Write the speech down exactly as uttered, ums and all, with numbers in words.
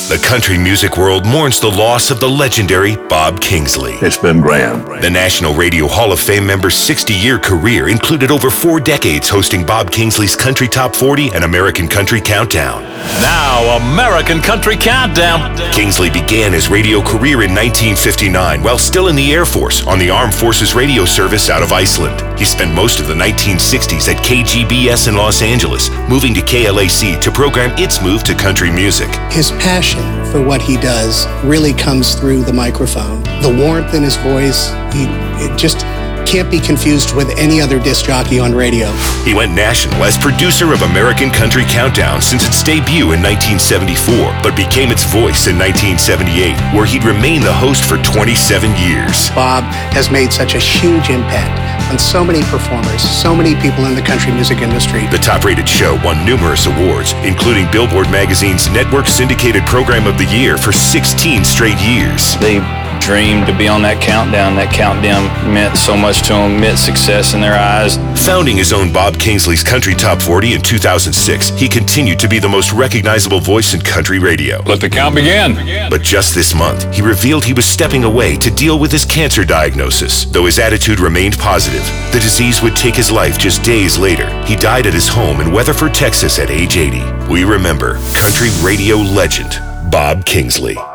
The country music world mourns the loss of the legendary Bob Kingsley. It's been grand. The National Radio Hall of Fame member's sixty-year career included over four decades hosting Bob Kingsley's Country Top forty and American Country Countdown. Now, American Country Countdown. Kingsley began his radio career in nineteen fifty-nine while still in the Air Force on the Armed Forces Radio Service out of Iceland. He spent most of the nineteen sixties at K G B S in Los Angeles, moving to K L A C to program its move to country music. His passion for what he does really comes through the microphone. The warmth in his voice, he, it just can't be confused with any other disc jockey on radio. He went national as producer of American Country Countdown since its debut in nineteen seventy-four, but became its voice in nineteen seventy-eight, where he'd remain the host for twenty-seven years. Bob has made such a huge impact on so many performers, so many people in the country music industry. The top-rated show won numerous awards, including Billboard Magazine's Network Syndicated Program of the Year for sixteen straight years. They dreamed to be on that countdown. That countdown meant so much to them, meant success in their eyes. Founding his own Bob Kingsley's Country Top forty in two thousand six, he continued to be the most recognizable voice in country radio. Let the count begin. But just this month, he revealed he was stepping away to deal with his cancer diagnosis. Though his attitude remained positive, the disease would take his life just days later. He died at his home in Weatherford, Texas at age eighty. We remember country radio legend Bob Kingsley.